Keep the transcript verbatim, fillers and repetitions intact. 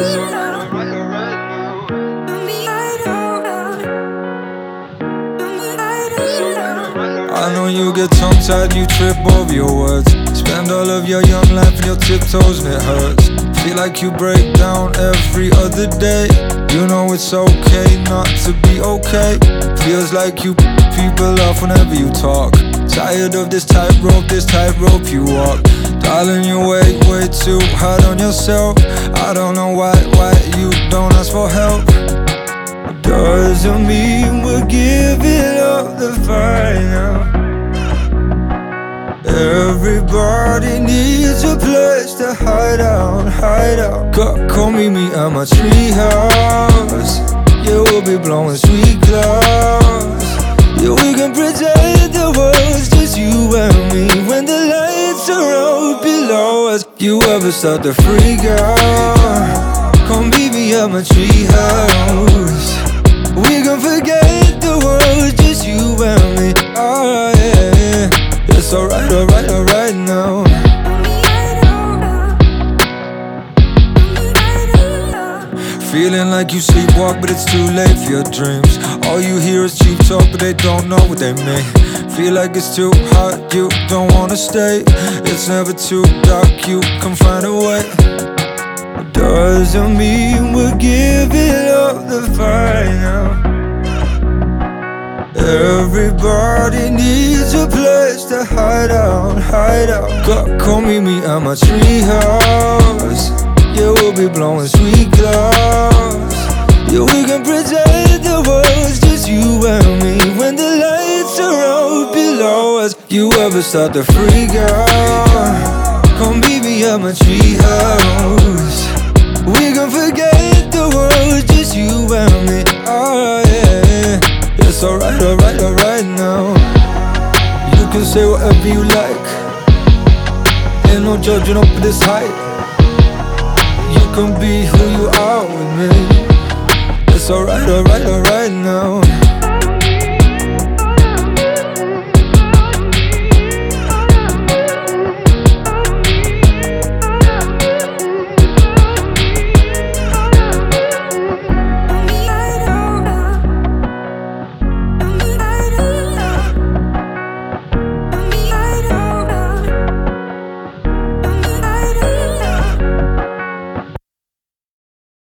I know you get tongue-tied, you trip over your words. Spend all of your young life in your tiptoes and it hurts. Feel like you break down every other day. You know it's okay not to be okay. Feels like you people off whenever you talk. Tired of this tightrope, this tightrope you walk. Darling, you way, way too hard on yourself. I don't know why, why you don't ask for help. Doesn't mean we're giving up the fight now. Everybody needs a place to hide out, hide out. Come, come meet me at my treehouse. Yeah, we'll be blowing sweet clouds. Yeah, we can pretend the world's just you and me when the lights are out below us. You ever start to freak out? Come meet me at my treehouse. We can forget the world's just you and me. Oh yeah, it's alright, alright, alright now. Feeling like you sleepwalk, but it's too late for your dreams. All you hear is cheap talk, but they don't know what they mean. Feel like it's too hot, you don't wanna stay. It's never too dark, you can find a way. Doesn't mean we're giving up the fight now. Everybody needs a place to hide out, hide out. Come, come meet me at my treehouse. Yeah, we'll be blowing sweet clouds. Yeah, we can pretend the world's just you and me when the lights are out below us. You ever start to freak out? Come meet me at my treehouse. We can forget the world's just you and me. Oh yeah, it's alright, alright, alright now. You can say whatever you like. Ain't no judging up at this height. You can be who you are with me. It's alright, alright, alright now.